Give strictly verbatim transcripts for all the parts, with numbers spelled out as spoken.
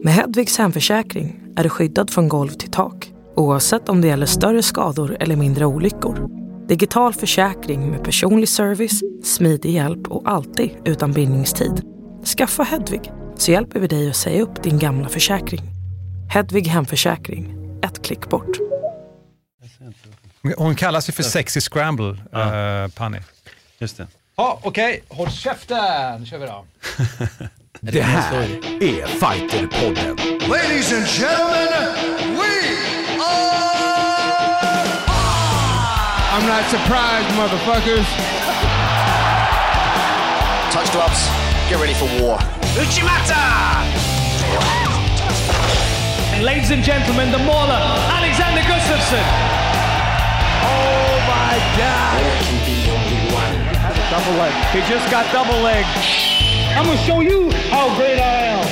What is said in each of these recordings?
Med Hedvigs hemförsäkring är du skyddad från golv till tak, oavsett om det gäller större skador eller mindre olyckor. Digital försäkring med personlig service, smidig hjälp och alltid utan bindningstid. Skaffa Hedvig så hjälper vi dig att säga upp din gamla försäkring. Hedvig hemförsäkring, ett klick bort. Hon kallas ju för Sexy Scramble, ja. uh, Panny. Just det. Ja, okej. Okay. Håll käften. Nu kör vi då. Det här är Fighterpodden. Ladies and gentlemen, we are... I'm not surprised, motherfuckers. Touch gloves. Get ready for war. Uchimata! And ladies and gentlemen, the mauler, Alexander Gustafsson. Oh my God! Double leg. He just got double leg. I'm gonna show you how great I am.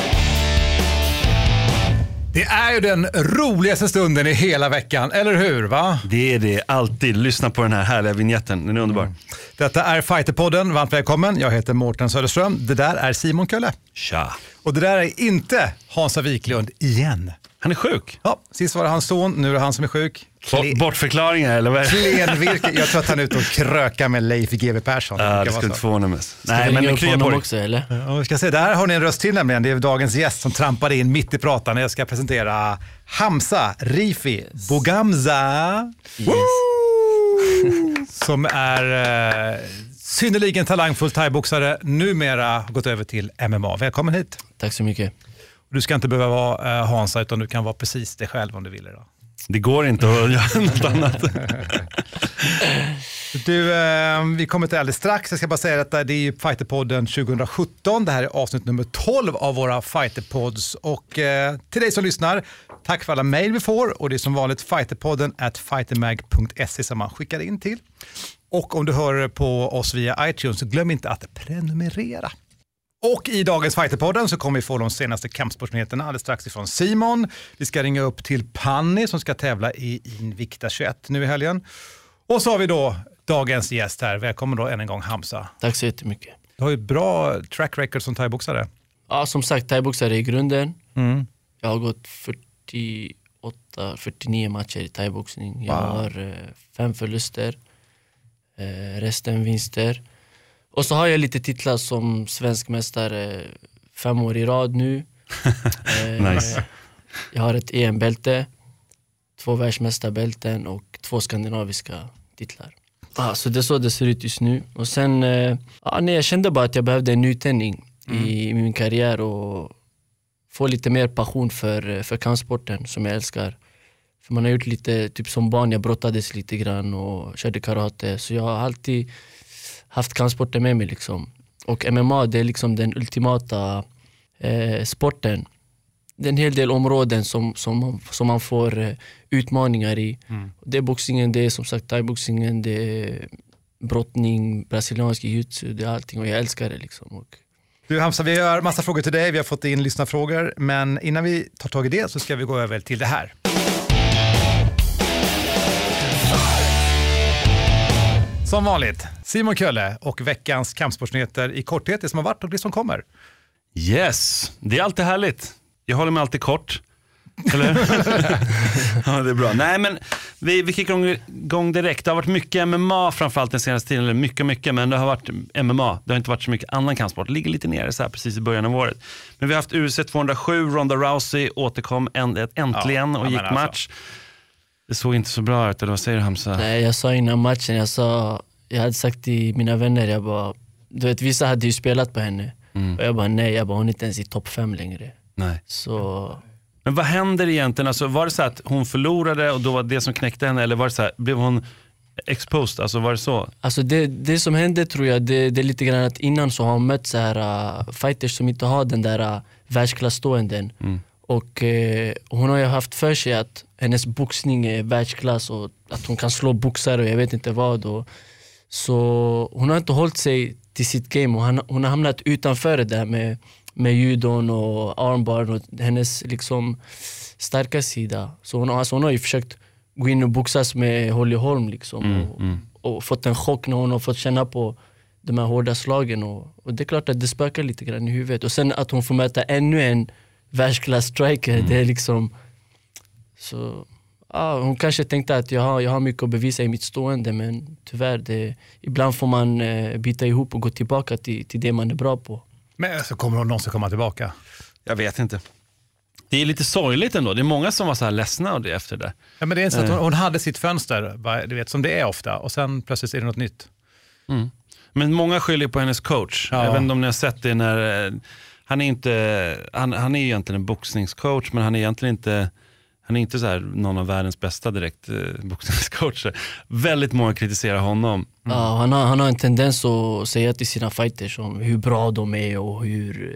Det är ju den roligaste stunden i hela veckan, eller hur va? Det är det, alltid. Lyssna på den här härliga vignetten, den är underbar. Mm. Detta är Fighterpodden, varmt välkommen. Jag heter Mårten Söderström, det där är Simon Kölle. Tja. Och det där är inte Hansa Wiklund igen. Han är sjuk. Ja, sist var det hans son, nu är det han som är sjuk. Kle- Bortförklaringar eller vad? Klenvirke. Jag tror att han är ute och krökar med Leif G W Persson. Ja, det skulle inte förvåna mig. Nej, men det kryar på också, eller? Ja, vi ska se, där har ni en röst till nämligen. Det är dagens gäst som trampade in mitt i pratan. Jag ska presentera Hamza Rifi yes. Bogamza. Yes. Som är eh, synnerligen talangfull thaiboxare. Numera har gått över till M M A. Välkommen hit. Tack så mycket. Du ska inte behöva vara eh, Hansa, utan du kan vara precis dig själv om du vill idag. Det går inte att göra något annat. Du, eh, vi kommer till alldeles strax. Jag ska bara säga att det är Fighterpodden tjugo sjutton. Det här är avsnitt nummer tolv av våra Fighterpods. Och eh, till dig som lyssnar, tack för alla mejl vi får. Och det är som vanligt fighterpodden at fightermag punkt se som man skickar in till. Och om du hör på oss via iTunes så glöm inte att prenumerera. Och i dagens Fighterpodden så kommer vi få de senaste kampsportsnyheterna alldeles strax ifrån Simon. Vi ska ringa upp till Panny som ska tävla i Invicta tjugoett nu i helgen. Och så har vi då dagens gäst här. Välkommen då än en gång Hamza. Tack så jättemycket. Du har ju ett bra track record som thaiboxare. Ja, som sagt, thaiboxare i grunden. Mm. Jag har gått fyrtioåtta fyrtionio matcher i thaiboxning. Jag wow. har eh, fem förluster. Eh, resten vinster. Och så har jag lite titlar som svensk mästare fem år i rad nu. eh, nice. Jag har ett E M-bälte, två världsmästarbälten och två skandinaviska titlar. Ah, så det är så det ser ut just nu. Och sen, eh, ah, nej, jag kände bara att jag behövde en nytändning mm. i, i min karriär och få lite mer passion för, för kampsporten som jag älskar. För man har gjort lite, typ som barn, jag brottades lite grann och körde karate. Så jag har alltid haft kampsporten med mig liksom. Och M M A, det är liksom den ultimata eh, sporten. Det är en hel del områden som, som, som man får eh, utmaningar i. Mm. Det är boxningen, det är som sagt thaiboxningen, det är brottning, brasiliansk jiu-jitsu, det är allting och jag älskar det liksom. Och... Du Hamza, vi har massa frågor till dig, vi har fått in lyssnarfrågor, men innan vi tar tag i det så ska vi gå över till det här. Som vanligt, Simon Kölle och veckans kampsportsnyheter i korthet, det som har varit och det som kommer. Yes, det är alltid härligt. Jag håller mig alltid kort. Eller? Ja, det är bra. Nej, men vi, vi kickar igång direkt. Det har varit mycket M M A framförallt den senaste tiden. Eller mycket, mycket, men det har varit M M A. Det har inte varit så mycket annan kampsport. Det ligger lite nere så här precis i början av året. Men vi har haft U F C tvåhundrasju. Ronda Rousey återkom äntligen ja, och gick alltså. match. Det såg inte så bra ut, eller vad säger du Hamza? Nej, jag sa innan matchen, jag sa, jag hade sagt till mina vänner, jag bara, du vet, vissa hade ju spelat på henne. Mm. Och jag bara, nej, jag bara, hon är inte ens i topp fem längre. Nej. Så... Men vad händer egentligen? Alltså, var det så att hon förlorade och då var det som knäckte henne, eller var det så här, blev hon exposed? Alltså var det så? Alltså det, det som hände tror jag, det, det är lite grann att innan så har hon mött så här uh, fighters som inte har den där uh, världsklassståenden. Mm. Och eh, hon har ju haft för sig att hennes boxning är världsklass och att hon kan slå boxare och jag vet inte vad. Och, så hon har inte hållit sig till sitt game och han, hon har hamnat utanför det där med, med judon och armbar och hennes liksom starka sida. Så hon, alltså hon har ju försökt gå in och boxas med Holly Holm liksom, mm, och, mm. och fått en chock när hon har fått känna på de här hårda slagen. Och, och det är klart att det spökar lite grann i huvudet. Och sen att hon får möta ännu en världsklass striker. Mm. Det är liksom... Så... Ja, hon kanske tänkte att jag har, jag har mycket att bevisa i mitt stående, men tyvärr, det, ibland får man eh, byta ihop och gå tillbaka till, till det man är bra på. Men så kommer hon någonsin komma tillbaka? Jag vet inte. Det är lite sorgligt ändå. det är många som var så här ledsna och det efter det. Ja, men det är så att hon, hon hade sitt fönster, du vet, som det är ofta, och sen plötsligt är det något nytt. Mm. Men många skyller på hennes coach. Ja. Jag vet inte om ni har sett det när han är inte han, han är egentligen en boxningscoach, men han är egentligen inte han är inte så här någon av världens bästa direkt eh, boxningscoacher. Väldigt många kritiserar honom. Mm. Ja, han har, han har en tendens att säga till sina fighters om hur bra de är och hur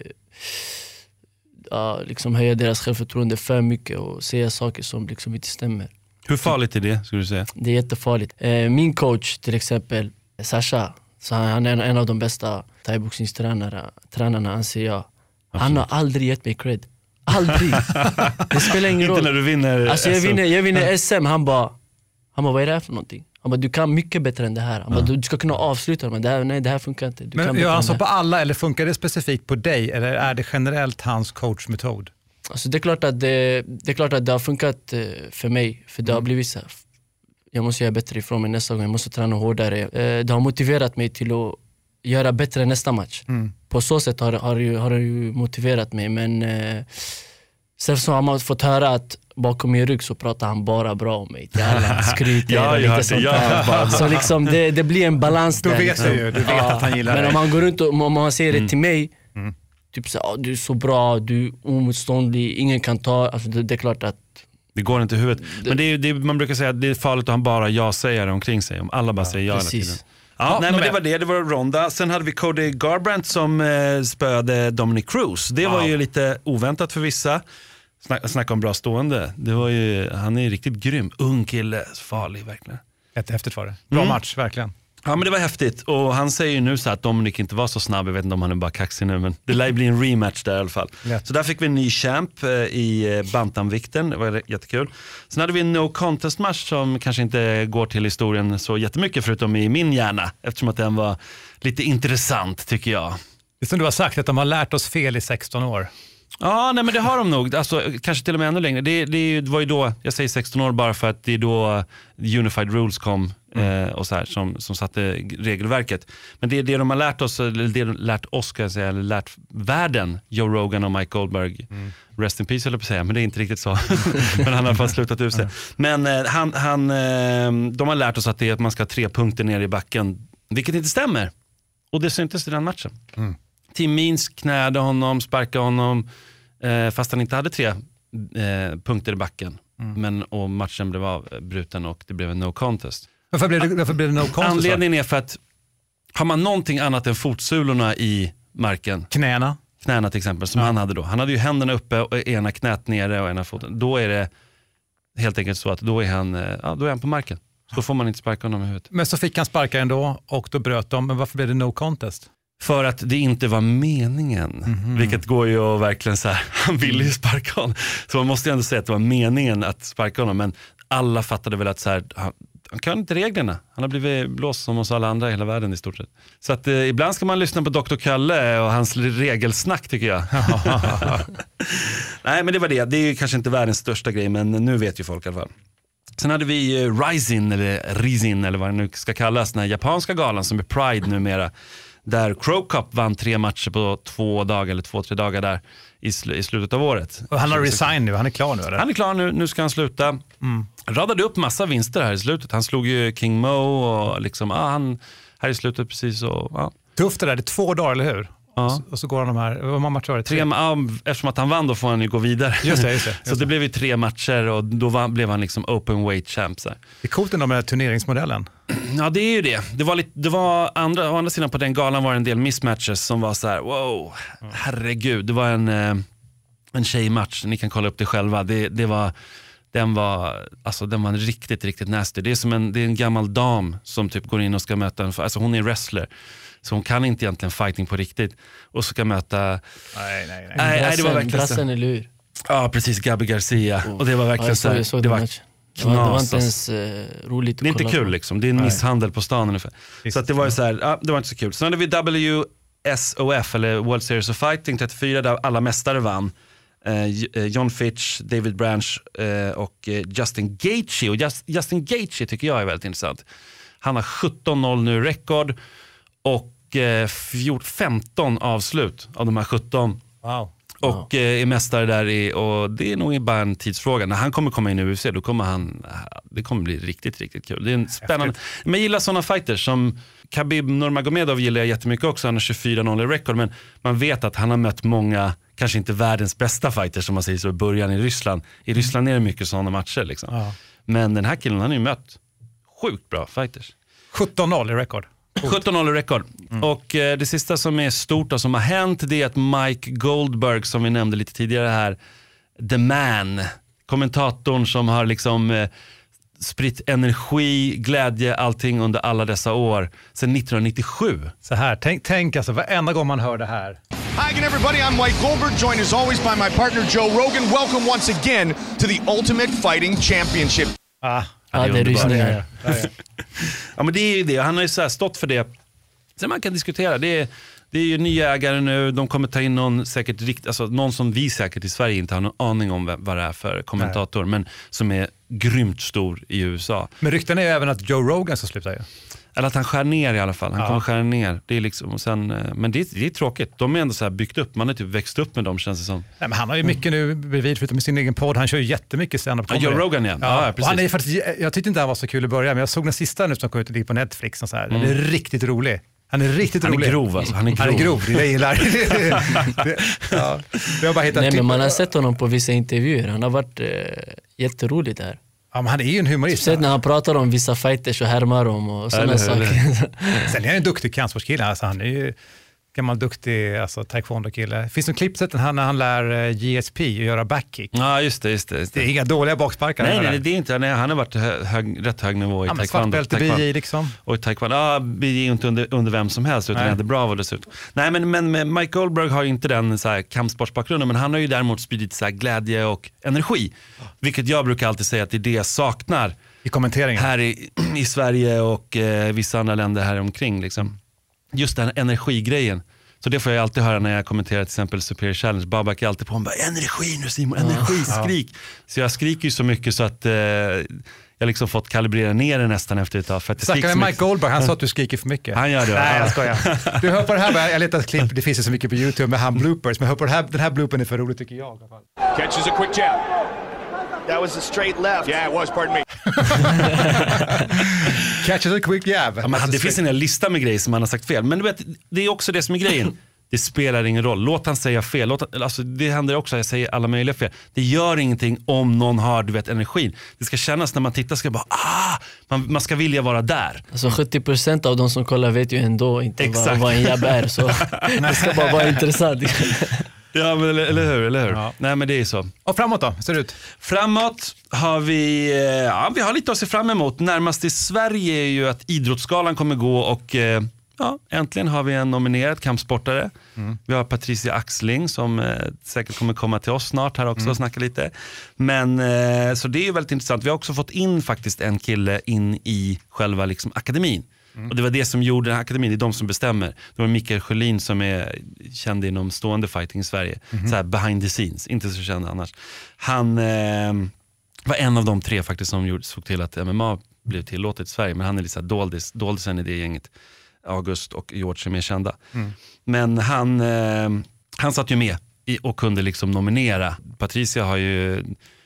ja, liksom höja deras självförtroende för mycket och säga saker som liksom inte stämmer. Hur farligt är det, skulle du säga? Det är jättefarligt. Eh, min coach till exempel, Sasha, så han är en av de bästa thaiboxningstränarna, anser jag. Absolut. Han har aldrig gett mig cred. Aldrig. Det spelar ingen roll. Inte när du vinner alltså, jag vinner, jag vinner S M, han bara, han bara, vad är det här för någonting? Han bara, du kan mycket bättre än det här. Han bara, du, du ska kunna avsluta, men det här, nej, det här funkar inte. Du men kan gör han så på alla, eller funkar det specifikt på dig? Eller är det generellt hans coachmetod? Alltså, det är klart att det, det, är klart att det har funkat för mig. För det har blivit så här, jag måste göra bättre ifrån mig nästa gång. Jag måste träna hårdare. Det har motiverat mig till att göra bättre nästa match. Mm. På så sätt har, har, det, har det ju motiverat mig. Men eh, sen så har man fått höra att bakom min rygg så pratar han bara bra om mig. Han skryter ja, och lite sånt där. Så liksom det, det blir en balans där. Du vet liksom. ju, du vet ja, att han gillar men dig. om man går runt och om man säger det mm. till mig, mm. typ så, oh, du är så bra, du är omotståndlig, ingen kan ta, alltså det, det är klart att det går inte i huvudet. Men det är, det är, man brukar säga att det är farligt att han bara ja-sägare omkring sig. Om alla bara ja, säger ja hela tiden. Ja, ja, nej, men det var det, det var Ronda. Sen hade vi Cody Garbrandt som eh, spöade Dominic Cruz. Det var wow. ju lite oväntat för vissa. Snack, snacka om bra stående. Det var ju, han är riktigt grym. Ung kille, farlig verkligen. Jättehäftigt var det. Bra mm. match, verkligen. Ja, men det var häftigt. Och han säger ju nu så att Dominic inte var så snabb. Jag vet inte om han är bara kaxig nu, men det lär bli en rematch där i alla fall. Lätt. Så där fick vi en ny champ eh, i bantamvikten. Det var jättekul. Sen hade vi en no contest match som kanske inte går till historien så jättemycket, förutom i min hjärna. Eftersom att den var lite intressant, tycker jag. Det är som du har sagt, att de har lärt oss fel i sexton år. Ja, nej, men det har de nog. Alltså, kanske till och med ännu längre. Det, det, det var ju då, jag säger sexton år bara för att det är då Unified Rules kom mm. eh, och så här, som, som satte regelverket. Men det är det de har lärt oss, eller det de lärt oss, ska jag säga, eller lärt världen, Joe Rogan och Mike Goldberg. Mm. Rest in peace, eller på att säga, men det är inte riktigt så. Men han har i alla fall slutat ut sig. Men eh, han, han, eh, de har lärt oss att, det är att man ska ha tre punkter ner i backen, vilket inte stämmer. Och det syntes i den matchen. Mm. Team Means knäde honom, sparkade honom, eh, fast han inte hade tre eh, punkter i backen. Mm. Men och matchen blev avbruten och det blev en no contest. Varför blev det, varför blev det no contest? Anledningen är för att har man någonting annat än fotsulorna i marken, knäna, knäna till exempel, som ja. han hade då. Han hade ju händerna uppe och ena knät nere och ena foten. Då är det helt enkelt så att då är han, ja, då är han på marken. Så får man inte sparka honom i huvudet. Men så fick han sparka ändå och då bröt de. Men varför blev det no contest? För att det inte var meningen. Mm-hmm. Vilket går ju att verkligen så här, han ville ju sparka honom. Så man måste ju ändå säga att det var meningen att sparka honom. Men alla fattade väl att så här, han, han kan inte reglerna. Han har blivit blåst som oss alla andra i hela världen i stort sett. Så att eh, ibland ska man lyssna på doktor Kalle och hans regelsnack, tycker jag. Nej, men det var det. Det är ju kanske inte världens största grej, men nu vet ju folk i alla fall. Sen hade vi eh, Rising, eller Rising, eller vad det nu ska kallas, den här japanska galan som är Pride numera. Där Crow Cup vann tre matcher på två dagar eller två, tre dagar där i, sl- i slutet av året. Och han har resign nu, han är klar nu eller? Han är klar nu, nu ska han sluta. Mm. Radade upp massa vinster här i slutet. Han slog ju King Mo och liksom, ah, han här i slutet precis. Och, ah. Tufft det där, det är två dagar eller hur? Ja. Och, så, och så går han de här, vad många matcher var det? Tre? Tre, ja, eftersom att han vann då får han ju gå vidare. Just det, just det, just så det blev ju tre matcher och då var, blev han liksom open weight champ. Så här. Det är coolt ändå med turneringsmodellen. Ja, det är ju det. Det var, lite, det var andra, å andra sidan på den galan var det en del mismatches som var så här: wow, herregud. Det var en, en tjejmatch, ni kan kolla upp det själva. Det, det var, den, var, alltså, den var riktigt, riktigt nasty. Det är som en, det är en gammal dam som typ går in och ska möta en, alltså hon är wrestler. Så hon kan inte egentligen fighting på riktigt. Och så ska möta... Nej, nej, nej. nej, brassen, nej det var verkligen brassen är lur. Ja, precis. Gabi Garcia. Oh. Och det var verkligen ja, så, så det var knas. Det var, det var inte ens uh, roligt att det är inte kul på. Liksom. Det är en nej. misshandel på stan ungefär. Just så att det var ju så här, ja, det var inte så kul. Sen hade vi W S O F, eller World Series of Fighting trettiofyra, där alla mästare vann. eh, John Fitch, David Branch eh, och eh, Justin Gaethje. Och Just, Justin Gaethje tycker jag är väldigt intressant. Han har sjutton noll nu rekord och eh, femton avslut av de här sjutton. Wow. Och wow. eh, är mästare där i, och det är nog bara en tidsfråga. När han kommer komma in i U F C, då kommer han, det kommer bli riktigt, riktigt kul. Det är en spännande. Häftigt. Men jag gillar sådana fighters som Khabib Nurmagomedov gillar jag jättemycket också. Han har tjugofyra noll i rekord, men man vet att han har mött många, kanske inte världens bästa fighters som man säger så i början i Ryssland. I Ryssland är det mycket sådana matcher liksom. Ja. Men den här killen, han har ju mött sjukt bra fighters. sjutton noll i rekord. sjutton noll i rekord. Mm. Och eh, det sista som är stort och som har hänt, det är att Mike Goldberg, som vi nämnde lite tidigare här, The Man, kommentatorn som har liksom eh, spritt energi, glädje, allting under alla dessa år sedan nittonhundranittiosju. Så här, tänk, tänk alltså varenda gång man hör det här. Hi again everybody, I'm Mike Goldberg, joined as always by my partner Joe Rogan. Welcome once again to the Ultimate Fighting Championship. Ah. Ja, det är rysningar. Ja, men det är ju det. Han har ju så här stått för det. Sen man kan diskutera. Det är, det är ju nya ägare nu. De kommer ta in någon säkert rikt, alltså någon som vi säkert i Sverige inte har någon aning om vad det är för kommentator. Nej. Men som är grymt stor i U S A. Men rykten är ju även att Joe Rogan ska sluta ju. Eller att han skär ner i alla fall. Han ja. kommer skära ner. Det är liksom, och sen, men det är, det är tråkigt. De är ändå så här byggt upp. Man har typ växt upp med dem, känns det som. Nej, men han har ju mycket nu bredvid, förutom i sin egen podd. Han kör ju jättemycket stand-up comedy. Ja, Joe Rogan igen. Ja. Ja, precis. Och han är faktiskt, jag tyckte inte han var så kul i början, men jag såg den sista nu som kom ut och ligger på Netflix. Och så här. Mm. Det är riktigt rolig. Han är riktigt han rolig. Är grov, alltså. Han är grov. Han är grov, det är det jag gillar. det, ja. Jag har bara hittat Nej, klipp. men man har sett honom på vissa intervjuer. Han har varit eh, jätterolig där. Ja, men han är ju en humorist. Speciellt när han pratar om vissa fighters och härmar dem och sådana saker. Sen är han en duktig kampsportskille. Alltså, han är ju gammal duktig alltså, taekwondo-kille. Finns det en klippsätt när han lär G S P att göra backkick? Ja, just det, just det, just det. Det är inga dåliga baksparkar. Nej, nej, det är inte. Nej, han har varit hög, rätt hög nivå i ja, taekwondo. Svartbälte B J liksom. Och i taekwondo, ja, B J är inte under, under vem som helst, utan det är Bravo dessutom. Nej, men, men, men Mike Goldberg har ju inte den så här, kampsportsbakgrunden, men han har ju däremot spridit så här, glädje och energi. Vilket jag brukar alltid säga att det är det jag saknar. I kommenteringen. Här i, i Sverige och eh, vissa andra länder här omkring. Liksom. Just den här energigrejen. Så det får jag alltid höra när jag kommenterar till exempel Superior Challenge. Babak är alltid på honom, energi nu Simon, energi, skrik. Ja. Så jag skriker ju så mycket så att eh, jag liksom fått kalibrera ner det nästan efter ett tag. Snackar med Mike Goldberg, han sa att du skriker för mycket. Han gör det. Nej, jag skojar. Du hör på det här, jag letar ett klipp, det finns ju så mycket på YouTube med han bloopers, men hör på det här, den här bloopern är för roligt tycker jag. Catches a quick jab. That was a straight left. Yeah, it was, pardon me. Catches a quick jab. Ja, men det finns en lista med grejer som han har sagt fel. Men du vet, det är också det som är grejen. Det spelar ingen roll. Låt han säga fel. Låt, alltså, det händer också, jag säger alla möjliga fel. Det gör ingenting om någon har, du vet, energin. Det ska kännas när man tittar, ska bara, ah, man, man ska vilja vara där. Alltså sjuttio procent av de som kollar vet ju ändå inte vad, vad en jabb är. Så det ska bara vara intressant. Ja, men, eller, eller hur, eller hur? Ja. Nej, men det är så. Och framåt då, ser det ut? Framåt har vi, ja, vi har lite att se fram emot. Närmast i Sverige är ju att Idrottsgalan kommer gå och ja, äntligen har vi en nominerad kampsportare. Mm. Vi har Patricia Axling som eh, säkert kommer komma till oss snart här också mm. och snacka lite. Men eh, så det är ju väldigt intressant. Vi har också fått in faktiskt en kille in i själva liksom, akademin. Mm. Och det var det som gjorde den här akademin, det är de som bestämmer. Det var Mikael Sjölin som är känd inom stående fighting i Sverige. Mm. Så här behind the scenes, inte så känd annars. Han eh, var en av de tre faktiskt som gjorde, såg till att M M A blev tillåtet i Sverige. Men han är lite så här doldis, doldisen i det gänget. August och George är mer kända. Mm. Men han, eh, han satt ju med i, och kunde liksom nominera. Patricia har ju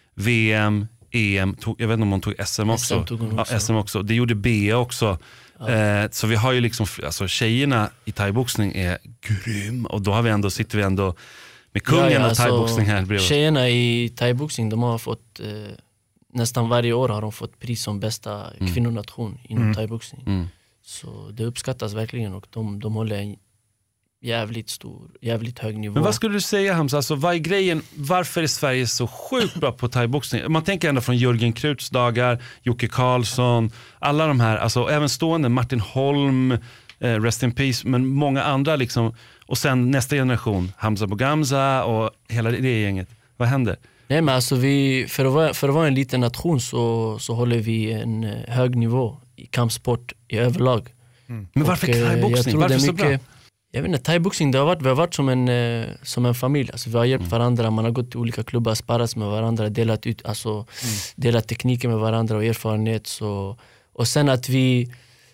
V M, E M, tog, jag vet inte om hon tog S M också. S M tog hon också. Ja, S M också. Det gjorde B också. Ja. Eh, så vi har ju liksom, alltså tjejerna i thaiboxning är grym. Och då har vi ändå, sitter vi ändå med kungen ja, ja, och thaiboxning här bredvid. Tjejerna i thaiboxning, de har fått, eh, nästan varje år har de fått pris som bästa mm. kvinnonation inom mm. thaiboxning. Mm. Så det uppskattas verkligen och de, de håller en jävligt stor, jävligt hög nivå. Men vad skulle du säga Hamza, alltså, vad är grejen, varför är Sverige så sjukt bra på thaiboxning? Man tänker ändå från Jörgen Kruts dagar, Jocke Karlsson, alla de här, alltså även stående, Martin Holm, eh, Rest in Peace, men många andra liksom, och sen nästa generation, Hamza Bougamza och hela det gänget. Vad händer? Nej men alltså vi, för att vara, för att vara en liten nation så, så håller vi en hög nivå i kampsport i överlag. Mm. Men varför thaiboxning? Varför så bra? Jag vet inte, thaiboxning, det har varit, vi har varit som en, eh, som en familj. Alltså, vi har hjälpt mm. varandra, man har gått till olika klubbar, sparrat med varandra, delat, ut, alltså, mm. delat tekniker med varandra och erfarenhet. Så, och sen att vi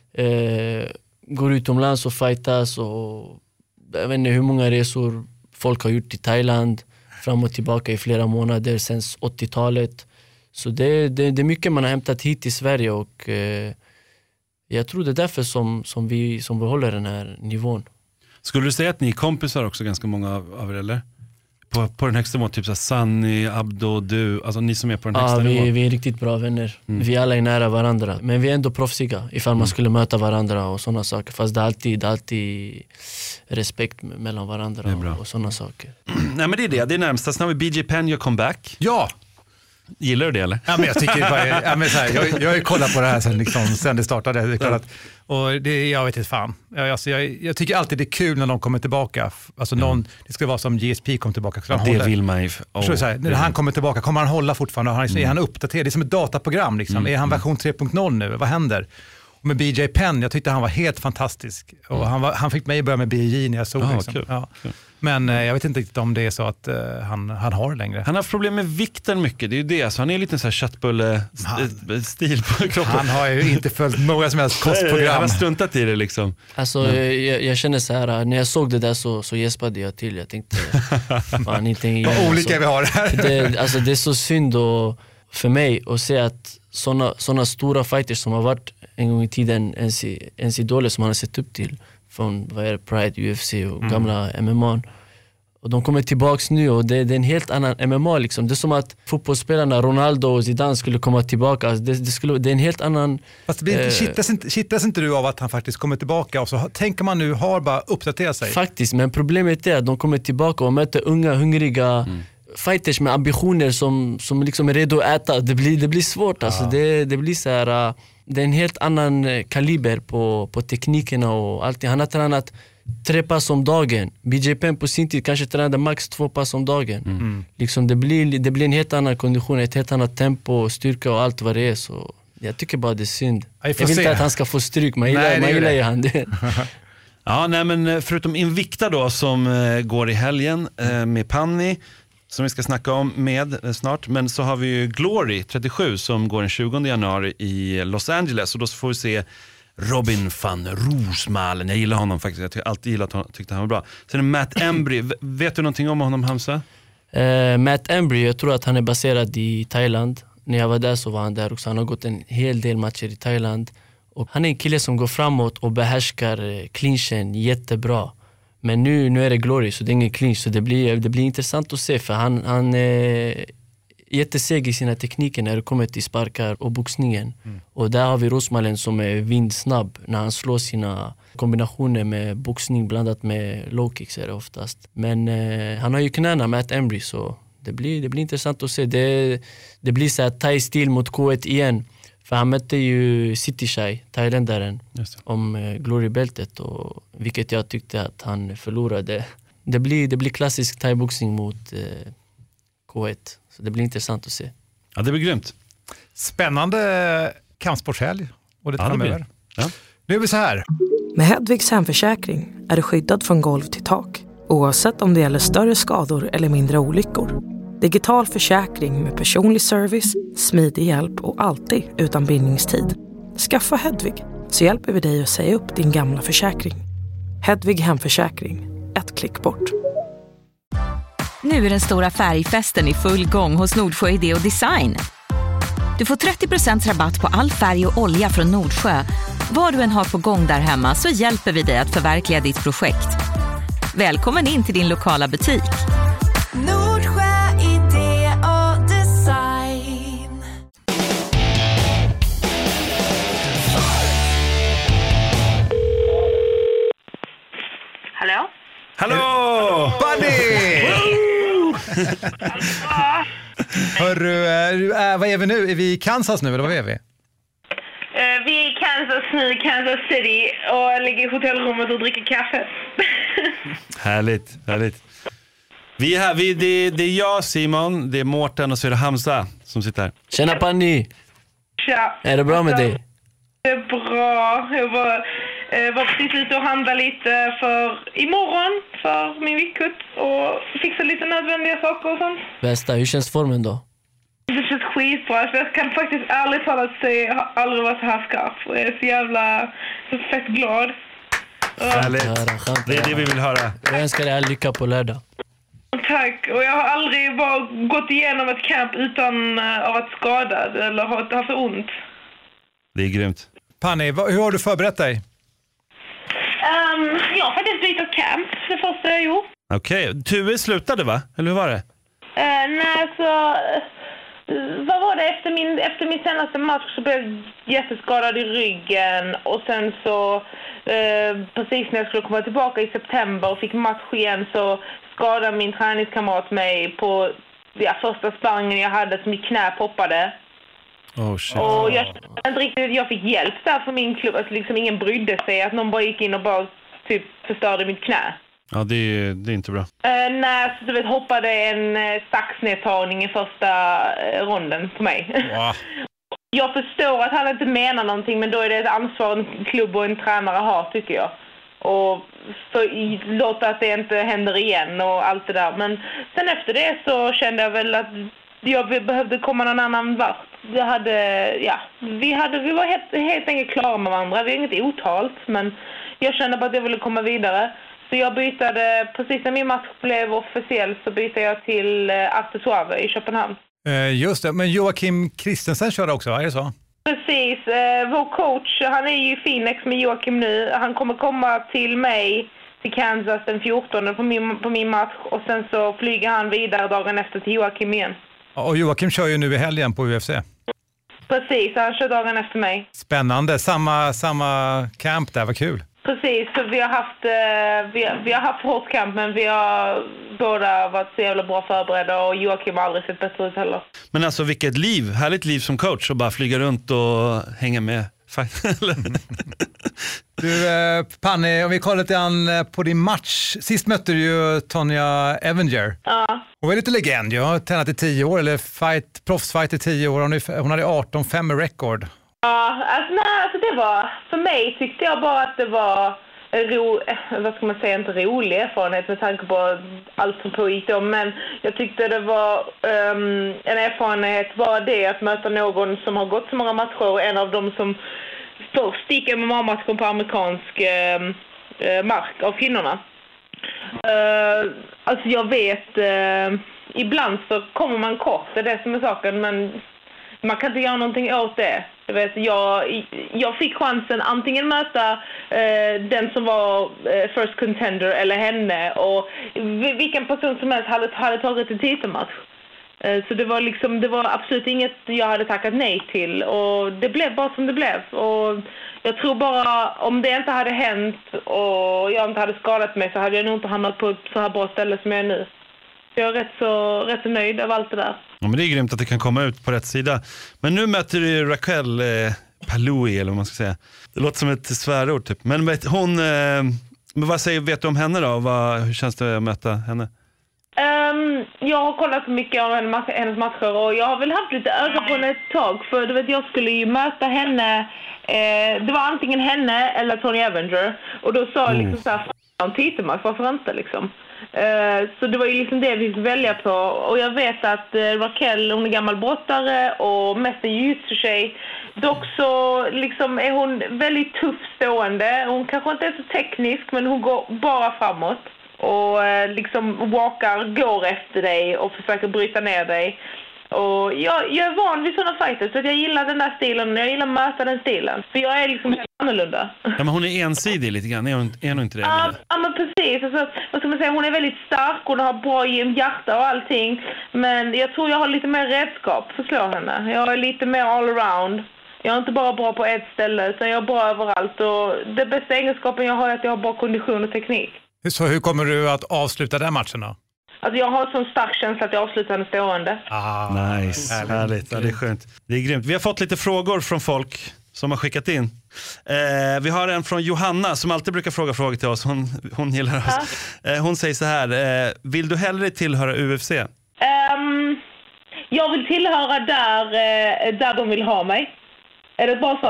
eh, går utomlands och fightas och jag vet inte hur många resor folk har gjort i Thailand fram och tillbaka i flera månader sen åttiotalet. Så det, det, det är mycket man har hämtat hit till Sverige och eh, jag tror det är därför som, som, vi, som vi håller den här nivån. Skulle du säga att ni är kompisar också, ganska många av er, eller? På, på den högsta nivån, typ så Sunny, Abdo, du, alltså ni som är på den högsta ja, vi, nivån. vi är riktigt bra vänner. Mm. Vi alla är nära varandra. Men vi är ändå proffsiga ifall mm. man skulle möta varandra och sådana saker. Fast det är alltid, det är alltid respekt mellan varandra och, och sådana saker. Nej, men det är det, det är närmast. Sen har vi B J Penn gör comeback. Ja! Gillar du det eller? Ja, men jag tycker bara, ja, men så här, jag, jag har ju kollat på det här sen, liksom, sen det startade. Det är klart att, och det, jag vet inte fan. Jag, alltså, jag, jag tycker alltid det är kul när någon kommer tillbaka. Alltså någon, mm. det ska vara som G S P kom tillbaka. Ja, det håller. Vill man ju. Oh, så här, när han kommer tillbaka, kommer han hålla fortfarande? Han, mm. Är han uppdaterad? Det är som ett dataprogram. Liksom. Mm. Är han version tre punkt noll nu? Vad händer? Och med B J Penn, jag tyckte han var helt fantastisk. Och mm. han, var, han fick mig börja med B J när jag såg ah, liksom. Cool. Ja. Cool. Men eh, jag vet inte riktigt om det är så att eh, han, han har det längre. Han har problem med vikten mycket, det är ju det. Så han är lite så här köttbulle-stil på kroppen. Han har ju inte följt några som helst kostprogram. Han har struntat i det liksom. Alltså mm. jag, jag känner så här, när jag såg det där så, så gäspade jag till. Jag tänkte, fan inte igen. Vad olika alltså, vi har här. Det, alltså, det är så synd och, för mig att se att såna, såna stora fighters som har varit en gång i tiden ens, ens idoler som man har sett upp till. Från vad är det, Pride, U F C och mm. gamla M M A. Och de kommer tillbaks nu och det, det är en helt annan M M A liksom. Det är som att fotbollsspelarna Ronaldo och Zidane skulle komma tillbaka. Alltså det, det, skulle, det är en helt annan... Fast eh, kittlas, inte, kittlas inte du av att han faktiskt kommer tillbaka och så tänker man nu har bara uppdaterat sig? Faktiskt, men problemet är att de kommer tillbaka och möter unga, hungriga mm. fighters med ambitioner som, som liksom är redo att äta. Det blir, det blir svårt alltså. Ja. Det, det blir så här... Det är en helt annan kaliber på, på teknikerna och allting. Han har tränat tre pass om dagen. B J Penn på sin tid kanske tränade max två pass om dagen. Mm. Liksom det, blir, det blir en helt annan kondition, ett helt annat tempo, styrka och allt vad det är. Så jag tycker bara det är synd. Jag, jag vill se. Inte att han ska få stryk, man gillar, man gillar ju han det. Ja, nej, men förutom Invicta då som eh, går i helgen eh, med Panni, som vi ska snacka om med snart. Men så har vi ju Glory trettiosju som går den tjugonde januari i Los Angeles. Och då får vi se Robin van Roosmalen. Jag gillar honom faktiskt. Jag har alltid gillat honom, tyckte han var bra. Sen är det Matt Embry. Vet du någonting om honom, Hamza? Uh, Matt Embry, jag tror att han är baserad i Thailand. När jag var där så var han där också. Han har gått en hel del matcher i Thailand. Och han är en kille som går framåt och behärskar clinchen jättebra. Men nu, nu är det Glory så det är ingen clinch. Så det blir, det blir intressant att se för han, han är jätteseg i sina tekniker när det kommer till sparkar och boxningen. Mm. Och där har vi Roosmalen som är vindsnabb när han slår sina kombinationer med boxning blandat med low kicks är det oftast. Men eh, han har ju knäna Matt Embry så det blir, det blir intressant att se. Det, det blir så här thai-stil mot K ett igen. För han mötte ju City Shai, thailändaren, om eh, Glory-bältet och vilket jag tyckte att han förlorade. Det blir, det blir klassisk thai-boxning mot eh, K ett. Så det blir intressant att se. Ja, det blir grymt. Spännande kampsportshelg och det ja, framöver. Ja. Nu är vi så här. Med Hedvigs hemförsäkring är du skyddad från golv till tak. Oavsett om det gäller större skador eller mindre olyckor. Digital försäkring med personlig service, smidig hjälp och alltid utan bindningstid. Skaffa Hedvig så hjälper vi dig att säga upp din gamla försäkring. Hedvig hemförsäkring, ett klick bort. Nu är den stora färgfesten i full gång hos Nordsjö Idé och Design. Du får trettio procent rabatt på all färg och olja från Nordsjö. Vad du än har på gång där hemma så hjälper vi dig att förverkliga ditt projekt. Välkommen in till din lokala butik. Nordsjö Idé och Design. Hallå? Hallå! Buddy! Hörru, äh, vad är vi nu? Är vi i Kansas nu eller vad är vi? Uh, vi är i Kansas nu, Kansas City och ligger i hotellrummet och dricker kaffe. Härligt, härligt. Vi är här, vi, det, det är jag, Simon, det är Mårten och så är det Hamza som sitter här. Tjena Panni! Tja! Är det bra med dig? Det är bra. Jag bara Uh, var precis ute och handla lite för imorgon för min viktkutt och fixa lite nödvändiga saker och sånt. Bästa, hur känns formen då? Det känns skitbra. Så jag kan faktiskt ärligt talat säga jag har aldrig varit så här skarp. Och jag är så jävla så fett glad. Härligt. Det är det vi vill höra. Jag önskar dig all lycka på lördag. Tack. Och jag har aldrig bara gått igenom ett camp utan uh, att vara skadad eller ha haft så ont. Det är grymt. Panni, hur har du förberett dig? Um, jag har faktiskt bytt camp det första jag gjort. Okej, okay. Tue slutade va? Eller hur var det? Uh, nej, så... Uh, vad var det? Efter min, efter min senaste match så blev jag jätteskadad i ryggen. Och sen så... Uh, precis när jag skulle komma tillbaka i september och fick match igen så skadade min träningskamrat mig på ja, första sparringen jag hade som mitt knä poppade. Oh, shit. Och jag kände inte riktigt att jag fick hjälp där för min klubb. Att liksom ingen brydde sig. Att någon bara gick in och bara typ förstörde mitt knä. Ja, det är, det är inte bra. Uh, nej, så du vet, hoppade en uh, saxnedtagning i första uh, ronden på mig. Wow. Jag förstår att han inte menar någonting, men då är det ett ansvar en klubb och en tränare har, tycker jag. Och så låta att det inte händer igen och allt det där. Men sen efter det så kände jag väl att jag behövde komma någon annan vart. Jag hade, ja, vi, hade, vi var helt, helt enkelt klara med varandra. Vi har inget otalt, men jag kände bara att jag ville komma vidare. Så jag bytade, precis när min match blev officiell så bytte jag till Arte Suave i Köpenhamn. Uh, just det, men Joakim Christensen körde också, va? Är det så? Precis, uh, vår coach, han är ju i Phoenix med Joakim nu. Han kommer komma till mig till Kansas den fjortonde på min, på min match. Och sen så flyger han vidare dagen efter till Joakim igen. Och Joakim kör ju nu i helgen på U F C. Precis, han kör dagen efter mig. Spännande, samma, samma camp där, vad kul. Precis, så vi har haft, vi har, vi har haft hårt kamp, men vi har båda varit så jävla bra förberedda och Joakim har aldrig sett bättre ut heller. Men alltså vilket liv, härligt liv som coach och bara flyga runt och hänga med. Du, eh, Panni, om vi kollar lite an på din match. Sist mötte du ju Tonya Evinger. Ja. Hon är lite legend, jag har tränat i tio år, eller fight, proffsfight i tio år. Hon, är, hon hade arton fem med record. Ja, alltså, nej, alltså det var, för mig tyckte jag bara att det var ro, vad ska man säga, inte rolig erfarenhet med tanke på allt som pågick då, men jag tyckte det var um, en erfarenhet var det att möta någon som har gått så många matcher och en av dem som först gick M M A-matchen på amerikansk uh, mark av kvinnorna. Uh, alltså jag vet, uh, ibland så kommer man kort, det är det som är saken, men man kan inte göra någonting åt det. Jag, vet, jag, jag fick chansen antingen möta eh, den som var eh, first contender eller henne. Och vilken person som helst hade, hade tagit en titelmatch. Eh, så det var, liksom, det var absolut inget jag hade tackat nej till. Och det blev bara som det blev. Och jag tror bara om det inte hade hänt och jag inte hade skadat mig så hade jag nog inte hamnat på ett så här bra ställe som jag är nu. Jag är rätt så, rätt så nöjd av allt det där. Ja, men det är grymt att det kan komma ut på rätt sida. Men nu möter du Raquel eh, Paloui, eller vad man ska säga. Det låter som ett svärord typ. Men vet, hon, eh, men vad säger, vet du om henne då? Vad, hur känns det att möta henne? Um, jag har kollat mycket av hennes matcher och jag har väl haft lite öga på henne ett tag. För du vet, jag skulle ju möta henne, eh, det var antingen henne eller Tonya Evinger. Och då sa jag liksom såhär, fan titelmatch, varför inte liksom? Uh, så det var ju liksom det vi fick välja på. Och jag vet att uh, Raquel, hon är gammal brottare och mest en jiu-jitsu-tjej. Dock så liksom är hon väldigt tuff stående. Hon kanske inte är så teknisk, men hon går bara framåt. Och uh, liksom walkar, går efter dig och försöker bryta ner dig. Och jag, jag är van vid sådana fighters, så att jag gillar den där stilen och jag gillar att möta den stilen. För jag är liksom helt annorlunda. Ja, men hon är ensidig lite grann, är hon, är hon inte det? Ja, ja men precis. Alltså, vad ska man säga, hon är väldigt stark och har bra hjärta och allting. Men jag tror jag har lite mer redskap för att slå henne. Jag är lite mer all around. Jag är inte bara bra på ett ställe, utan jag är bra överallt. Och det bästa egenskapen jag har är att jag har bra kondition och teknik. Så hur kommer du att avsluta den matchen då? Alltså jag har sån stark känsla att jag avslutar den stående. Ah, nice, härligt. härligt. Ja, det är skönt. Det är grymt. Vi har fått lite frågor från folk som har skickat in. Eh, vi har en från Johanna som alltid brukar fråga frågor till oss. Hon, hon gillar oss. Ja. Eh, hon säger så här, eh, vill du hellre tillhöra U F C? Um, jag vill tillhöra där, eh, där de vill ha mig. Är det ett bra svar?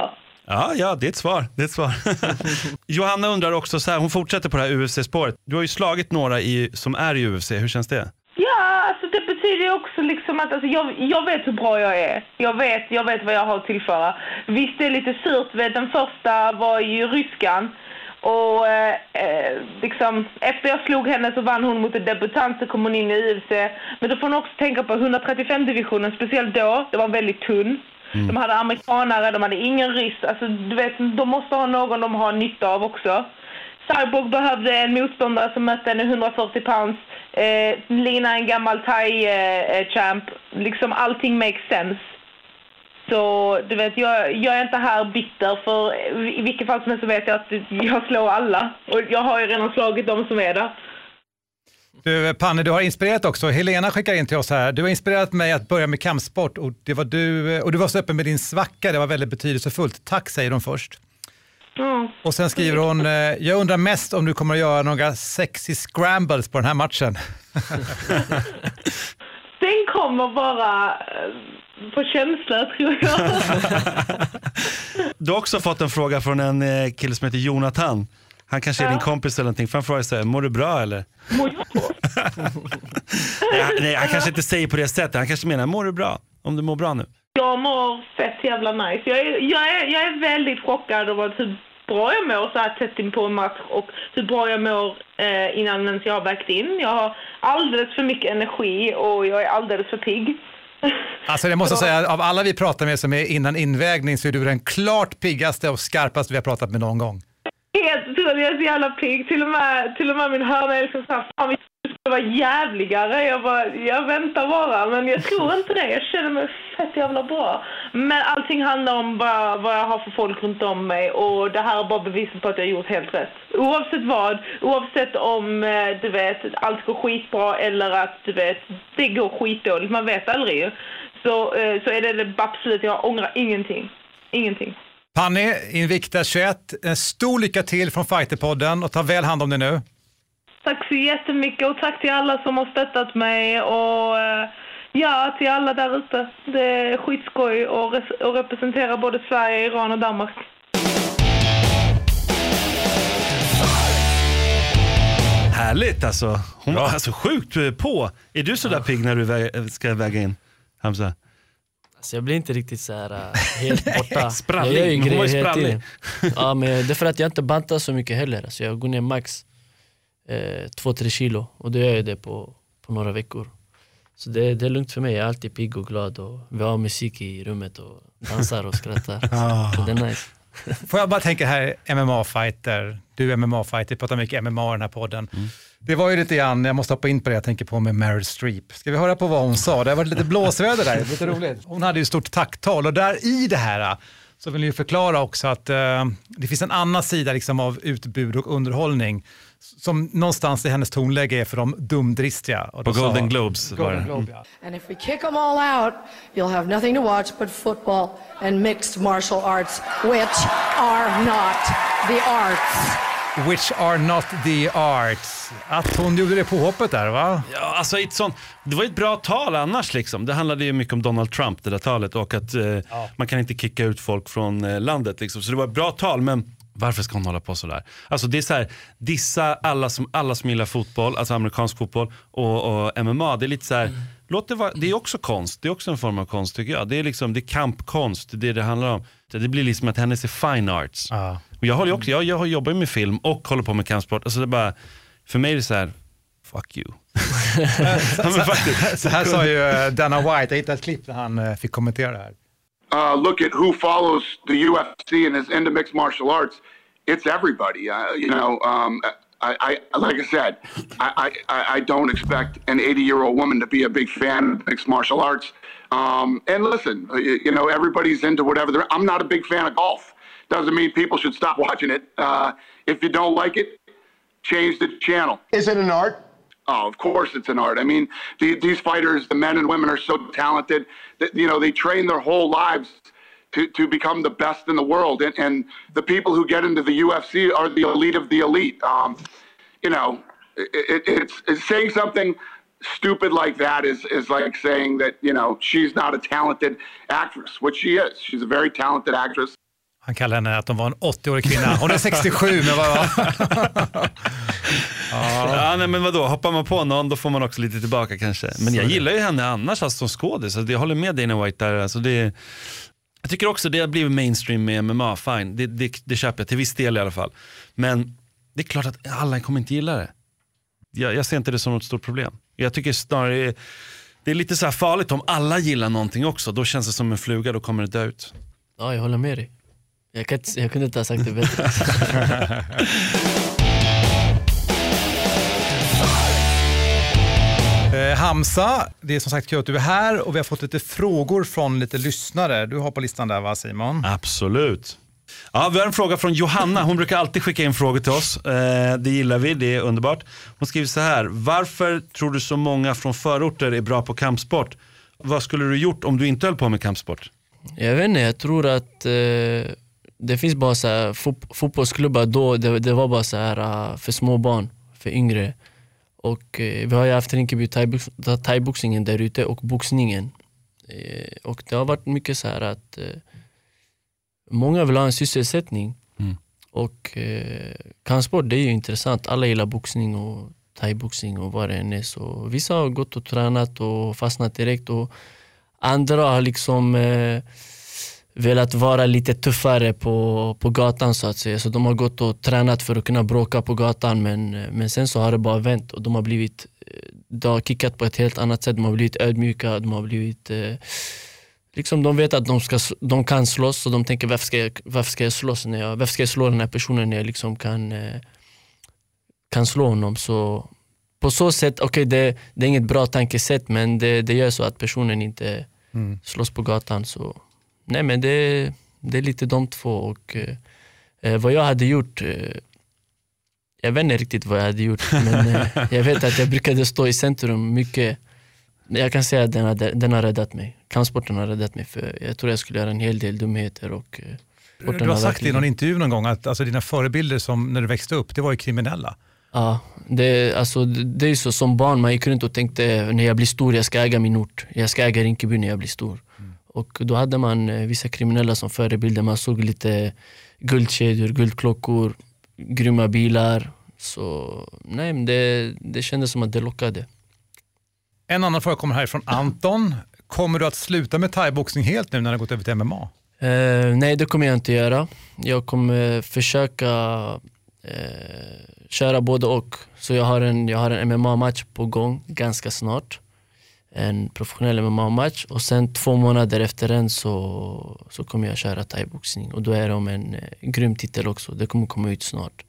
Ja, ja, det är ett svar. Det är ett svar. Johanna undrar också så här, hon fortsätter på det här U F C-spåret. Du har ju slagit några i, som är i U F C, hur känns det? Ja, alltså det betyder ju också liksom att alltså, jag, jag vet hur bra jag är. Jag vet, jag vet vad jag har att tillföra. Visst, det är lite surt, vet, den första var ju ryskan. Och eh, liksom, efter jag slog henne så vann hon mot en debutant, så kom hon in i U F C. Men då får hon också tänka på etthundratrettiofem-divisionen, speciellt då. Det var väldigt tunn. Mm. De hade amerikanare, de hade ingen ryss. Alltså, du vet, de måste ha någon de har nytta av också. Cyborg behövde en motståndare som mötte en hundrafyrtio pounds. Eh, Lina en gammal thai-champ. Eh, liksom allting makes sense. Så du vet, jag, jag är inte här bitter, för i vilket fall som helst så vet jag att jag slår alla. Och jag har ju redan slagit dem som är där. Du, Panne, du har inspirerat också. Helena skickar in till oss här. Du har inspirerat mig att börja med kampsport, och det var du, och du var så öppen med din svacka. Det var väldigt betydelsefullt. Tack, säger hon först. Mm. Och sen skriver hon, jag undrar mest om du kommer att göra några sexy scrambles på den här matchen. Den kommer bara på känsla, tror jag. Du har också fått en fråga från en kille som heter Jonathan. Han kanske är ja. din kompis eller någonting. För han frågar sig, mår du bra eller? Mår jag bra? nej, nej, han kanske inte säger på det sättet. Han kanske menar, mår du bra? Om du mår bra nu. Jag mår fett jävla nice. Jag är, jag är, jag är väldigt chockad över hur bra jag mår så här tätt in på en match. Och hur bra jag mår eh, innan ens jag har vägt in. Jag har alldeles för mycket energi och jag är alldeles för pigg. Alltså jag måste säga, av alla vi pratar med som är innan invägning så är du den klart piggaste och skarpaste vi har pratat med någon gång. Helt otroligt, jag är så jävla pigg. Till och med, till och med min hörna är liksom så här, fan vi ska vara jävligare. Jag bara, jag väntar bara, men jag tror inte det. Jag känner mig fett jävla bra. Men allting handlar om vad, vad jag har för folk runt om mig, och det här är bara beviset på att jag har gjort helt rätt. Oavsett vad, oavsett om du vet, allt går skitbra eller att du vet, det går skitdåligt, man vet aldrig. Så, så är det det absolut, jag ångrar ingenting. Ingenting. Panny, Invicta tjugoett, en stor lycka till från Fighterpodden och ta väl hand om det nu. Tack så jättemycket, och tack till alla som har stöttat mig, och ja, till alla där ute. Det är skitskoj att representera både Sverige, Iran och Danmark. Härligt alltså. Hon var alltså sjukt på. Är du så där pigg när du vä- ska väga in, Hamza? Alltså jag blir inte riktigt så här uh, helt borta. Sprallig, jag gör ju men hon var ju grejer sprallig. hela tiden. Ja, men det är för att jag inte bantar så mycket heller. Alltså jag går ner max eh, två till tre kilo, och då gör jag det på, på några veckor. Så det, det är lugnt för mig. Jag är alltid pigg och glad, och vi har musik i rummet och dansar och skrattar. Så det är nice. Får jag bara tänka här, M M A-fighter. Du är M M A-fighter, pratar mycket M M A i den här podden. Mm. Det var ju lite grann, jag måste hoppa in på det jag tänker på med Meryl Streep. Ska vi höra på vad hon sa? Det har varit lite blåsväder där, lite roligt. Hon hade ju stort tacktal, och där i det här så vill jag ju förklara också att uh, det finns en annan sida liksom av utbud och underhållning som någonstans i hennes tonläge är för de dumdristiga. Och på Golden sa, Globes var det. Globe, ja. And if we kick them all out, you'll have nothing to watch but football and mixed martial arts, which are not the arts. Which are not the arts. Att hon gjorde det på hoppet där, va? Ja, alltså ett sånt, det var ett bra tal annars liksom. Det handlade ju mycket om Donald Trump, det där talet, och att eh, ja. man kan inte kicka ut folk från eh, landet liksom. Så det var ett bra tal, men varför ska hon hålla på så där? Alltså det är så här, dissa alla som, alla som gillar fotboll, alltså amerikansk fotboll och, och M M A. Det är lite så här, mm. låt det vara, det är också konst. Det är också en form av konst tycker jag. Det är liksom, det är kampkonst, det är det det handlar om. Det blir liksom att hennes är fine arts. Ja. Och jag, håller också, jag, jag jobbar ju med film och håller på med kampsport. Alltså det är bara, för mig är det så här, fuck you. så, så, så här sa ju Dana White, jag hittade ett klipp där han fick kommentera det här. Uh, look at who follows the U F C and is into mixed martial arts. It's everybody. Uh, you know, um, I, I like I said, I, I, I don't expect an eighty-year-old woman to be a big fan of mixed martial arts. Um, and listen, you, you know, everybody's into whatever. They're, I'm not a big fan of golf. Doesn't mean people should stop watching it. Uh, if you don't like it, change the channel. Is it an art? Oh, of course it's an art. I mean, the, these fighters, the men and women are so talented that, you know, they train their whole lives to, to become the best in the world. And, and the people who get into the U F C are the elite of the elite. Um, you know, it, it's, it's saying something stupid like that is, is like saying that, you know, she's not a talented actress, which she is. She's a very talented actress. Han kallar henne att de var en åttio-årig kvinna. Hon är sextiosju, men vad var ja. ja, nej, men vadå? Hoppar man på någon, då får man också lite tillbaka kanske. Men jag gillar ju henne annars alltså, som skådis. Alltså, jag håller med Dana White där. Alltså, det, jag tycker också det har blivit mainstream med M M A, fine. Det, det, det köper jag till viss del i alla fall. Men det är klart att alla kommer inte gilla det. Jag, jag ser inte det som något stort problem. Jag tycker snarare det är lite så här farligt om alla gillar någonting också. Då känns det som en fluga, då kommer det dö ut. Ja, jag håller med dig. Jag, kan, jag kunde inte ha sagt det bättre. eh, Hamza, det är som sagt kul att du är här och vi har fått lite frågor från lite lyssnare. Du har på listan där, va Simon? Absolut. Ja, vi har en fråga från Johanna. Hon brukar alltid skicka in frågor till oss. Eh, det gillar vi, det är underbart. Hon skriver så här: varför tror du så många från förorter är bra på kampsport? Vad skulle du gjort om du inte höll på med kampsport? Jag vet inte, jag tror att eh, det finns bara så här, fot- fotbollsklubbar då, det, det var bara så här uh, för små barn, för yngre. Och eh, vi har ju haft Rinkeby thaibox- thaiboxningen där ute och boxningen. Eh, och det har varit mycket så här att eh, många vill ha en sysselsättning. Mm. Och eh, kampsport, det är ju intressant. Alla gillar boxning och thaiboxning och vad det än är. Så vissa har gått och tränat och fastnat direkt. Och andra har liksom eh, velat vara lite tuffare på, på gatan så att säga. Så de har gått och tränat för att kunna bråka på gatan. Men, men sen så har det bara vänt. Och de har blivit, de har kickat på ett helt annat sätt. De har blivit ödmjuka. De har blivit... Eh, liksom de vet att de, ska, de kan slåss. Och de tänker, varför ska jag, varför ska jag slåss när jag, varför ska jag slå den här personen när jag liksom kan, eh, kan slå honom. Så på så sätt, okej okay, det, det är inget bra tankesätt. Men det, det gör så att personen inte mm. slåss på gatan. Så nej, men det, det är lite de två. Och eh, vad jag hade gjort, eh, jag vet inte riktigt vad jag hade gjort. Men eh, jag vet att jag brukade stå i centrum mycket. Jag kan säga att den har, den har räddat mig. Kampsporten har räddat mig. För jag tror jag skulle göra en hel del dumheter. Och, eh, du har sagt i någon intervju någon gång att alltså, dina förebilder som när du växte upp, det var ju kriminella. Ja, det, alltså, det, det är så som barn. Man gick runt och tänkte, när jag blir stor, jag ska äga min ort. Jag ska äga Rinkeby när jag blir stor. Mm. Och då hade man eh, vissa kriminella som förebilder. Man såg lite guldkedjor, guldklockor, grymma bilar. Så nej, men det, det kändes som att det lockade. En annan fråga kommer här från Anton. Kommer du att sluta med thaiboxning helt nu när du har gått över till M M A? Uh, nej, det kommer jag inte göra. Jag kommer försöka uh, köra både och. Så jag har en, jag har en M M A-match på gång ganska snart. En professionell M M A-match. Och sen två månader efter den så, så kommer jag köra thaiboxning. Och då är det om en uh, grym titel också. Det kommer komma ut snart.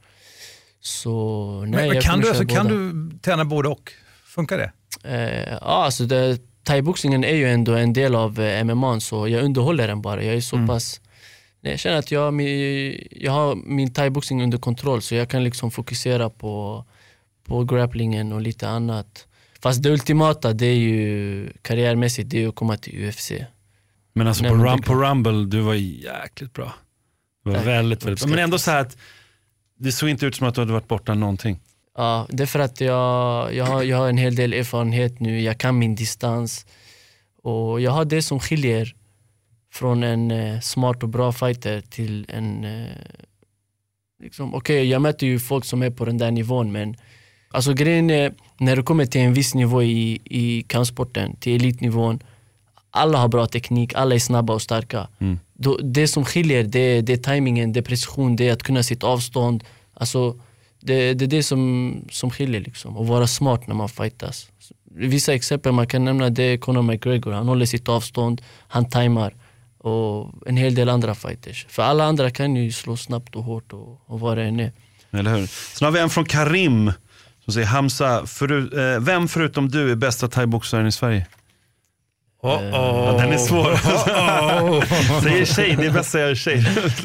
Så nej, men, jag kan, du, alltså, båda. kan du träna både och? Funkar det? Uh, ja, alltså det, thaiboxningen är ju ändå en del av uh, M M A, så jag underhåller den bara. Jag är så mm. pass... Nej, jag känner att jag, min, jag har min thaiboxning under kontroll, så jag kan liksom fokusera på, på grapplingen och lite annat. Fast det ultimata, det är ju karriärmässigt, det är att komma till U F C. Men alltså på, rum, på Rumble, du var jäkligt bra. Du var Tack. väldigt, väldigt bra. Men ändå så här att det såg inte ut som att du hade varit borta någonting. Ja, det är för att jag, jag, har, jag har en hel del erfarenhet nu. Jag kan min distans. Och jag har det som skiljer från en eh, smart och bra fighter till en... Eh, liksom, okej, okay, jag möter ju folk som är på den där nivån, men alltså grejen är, när du kommer till en viss nivå i, i kampsporten, till elitnivån, alla har bra teknik, alla är snabba och starka. Mm. Då, det som skiljer, det, det är timingen, det är precision, det är att kunna sitt avstånd. Alltså... Det, det är det som, som skiljer liksom. Att vara smart när man fightas. Vissa exempel man kan nämna, det är Conor McGregor. Han håller sitt avstånd, han tajmar. Och en hel del andra fighters. För alla andra kan ju slå snabbt och hårt och, och vad det än är. Eller hur? Sen har vi en från Karim som säger: Hamza, för, eh, vem förutom du är bästa thaiboxaren i Sverige? Oh, oh. Ja, den är svår. Oh, oh. Säger tjej, det är bäst att säga tjej.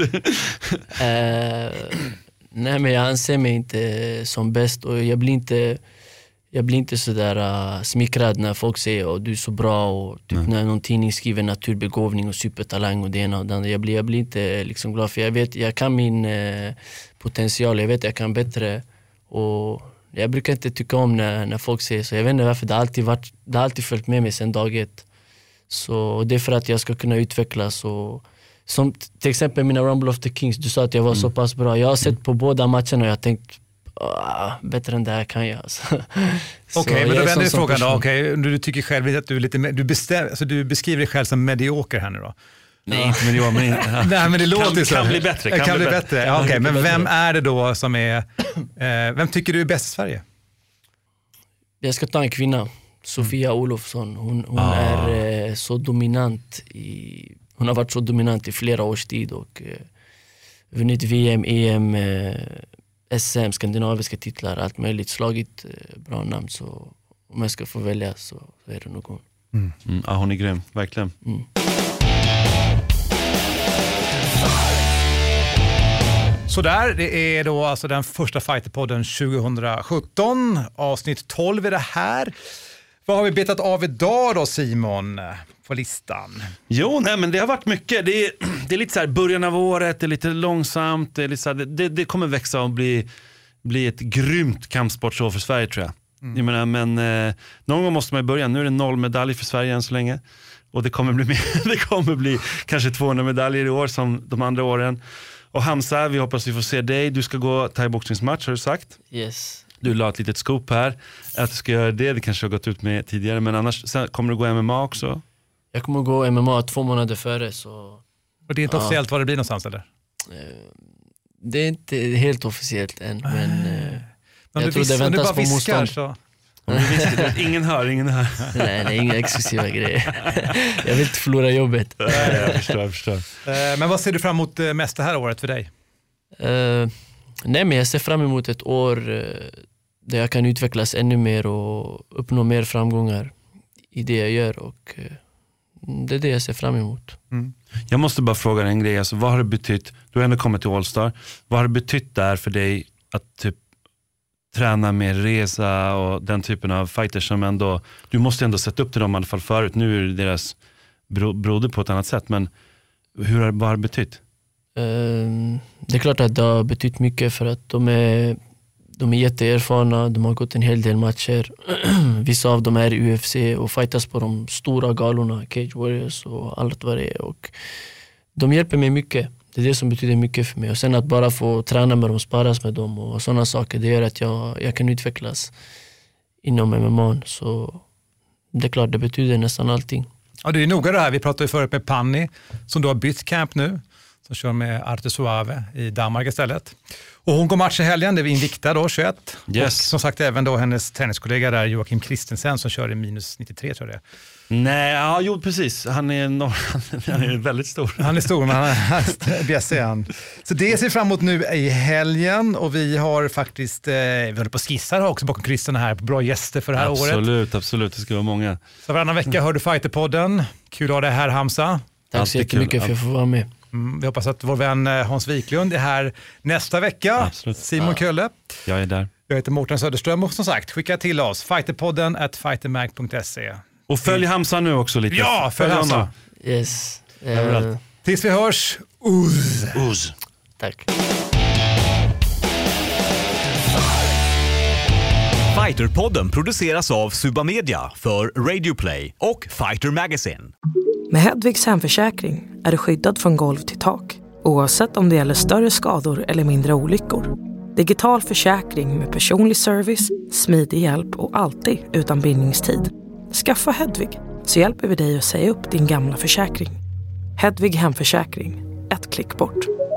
uh, Nej, men jag anser mig inte som bäst, och jag blir inte jag blir inte så där uh, smickrad när folk säger att oh, du är så bra, och typ mm. när någon tidning skriver naturbegåvning och supertalang och det ena och det andra. Jag blir, jag blir inte liksom glad, för jag vet, jag kan min uh, potential, jag vet jag kan bättre, och jag brukar inte tycka om när, när folk säger så. Jag vet inte varför, det har alltid, varit, det har alltid följt med mig sedan dag ett. Så det är för att jag ska kunna utvecklas och som till exempel mina Rumble of the Kings, du sa att jag var mm. så pass bra. Jag har sett mm. på båda matcherna och jag har tänkt bättre än det här kan jag. Alltså. Okej, okay, men då vänder vi frågan då. Okay, du tycker själv att du är lite du, bestäm, alltså du beskriver dig själv som medioker här nu då. Nej, inte medioker, men, ja. Nej, men det låter kan, så. Kan bli bättre. Kan, kan bli bättre. bättre. Ja, okej, okay, men bättre. Vem är det då som är eh, vem tycker du är bäst i Sverige? Jag ska ta en kvinna, Sofia Olofsson. Hon, hon ah. är eh, så dominant i, hon har varit så dominant i flera års tid och eh, vunnit V M, E M, eh, S M, skandinaviska titlar, allt möjligt, slagit eh, bra namn. Så om jag ska få välja så, så är det nog hon. Mm. Mm, ja, hon är grym, verkligen. Mm. Så där, det är då alltså den första Fighterpodden tjugosjutton, avsnitt tolv är det här. Vad har vi betat av idag då, Simon, på listan? Jo, nej, men det har varit mycket. Det är, det är lite så här början av året, det är lite långsamt, det, är lite så här, det, det kommer växa och bli, bli ett grymt kampsportsår för Sverige, tror jag. Mm. Jag menar, men eh, någon gång måste man börja. Nu är det noll medalj för Sverige än så länge. Och det kommer bli, mer, det kommer bli kanske tvåhundra medaljer i år som de andra åren. Och Hamza, vi hoppas vi får se dig. Du ska gå thai-boxningsmatch, har du sagt? Yes. Du la ett litet scoop här. Att du ska göra det, det kanske har gått ut med tidigare. Men annars, sen kommer du gå M M A också? Jag kommer gå M M A två månader före. Så... Och det är inte ja. officiellt vad det blir någonstans, eller? Det är inte helt officiellt än. Men, men jag du tror vis- det väntas du bara på motstånd. Så... Visst, ingen hör, ingen hör. Nej, nej, inga exklusiva grejer. Jag vill inte förlora jobbet. Nej, jag förstår, jag förstår. Men vad ser du fram emot mest det här året för dig? Uh, nej, men jag ser fram emot ett år uh, där jag kan utvecklas ännu mer och uppnå mer framgångar i det jag gör. Och uh, det är det jag ser fram emot. Mm. Jag måste bara fråga en grej. Alltså, vad har det betytt? Du har ändå kommit till All-Star. Vad har det betytt där för dig att typ träna med Reza och den typen av fighters som ändå, du måste ändå sätta upp till dem i alla fall förut. Nu är det deras bro, broder på ett annat sätt, men hur har det bara betytt? Um, det är klart att det har betytt mycket för att de är, de är jätteerfarna, de har gått en hel del matcher. Vissa av dem är i U F C och fightas på de stora galorna, Cage Warriors och allt vad det är. Och de hjälper mig mycket. Det är det som betyder mycket för mig. Och sen att bara få träna med dem, sparas med dem och sådana saker, det gör att jag, jag kan utvecklas inom M M A. Så det är klart, det betyder nästan allting. Ja, det är noga det här. Vi pratade ju förut med Panni som då har bytt camp nu. Som kör med Arte Suave i Danmark istället. Och hon går match i helgen, det är Invicta då, tjugoett. Yes. Och som sagt även då hennes tenniskollega där, Joakim Christensen, som kör i minus nittiotre, tror jag det. Nej, ja, jo precis. Han är, norr, han är väldigt stor. Han är stor, men han är bjässig han. Så det ser fram emot nu i helgen och vi har faktiskt, eh, vi håller på att skissa också bakom kulisserna här på bra gäster för det här absolut, året. Absolut, absolut. Det ska vara många. Så varannan vecka hör du Fighterpodden. Kul att ha dig här, Hamza. Tack så jättemycket för att jag får vara med. Mm, vi hoppas att vår vän Hans Wiklund är här nästa vecka. Absolut. Simon ja. Kölle. Jag är där. Jag heter Mårten Söderström och som sagt, skicka till oss fighterpodden at fightermag punkt se. Och följ Hamza nu också lite. Ja, följ Hamza. Yes. Uh, Tills vi hörs, Uz. Uz. Tack. Fighterpodden produceras av Suba Media för Radio Play och Fighter Magazine. Med Hedvigs hemförsäkring är du skyddad från golv till tak, oavsett om det gäller större skador eller mindre olyckor. Digital försäkring med personlig service, smidig hjälp och alltid utan bindningstid. Skaffa Hedvig så hjälper vi dig att säga upp din gamla försäkring. Hedvig hemförsäkring, ett klick bort.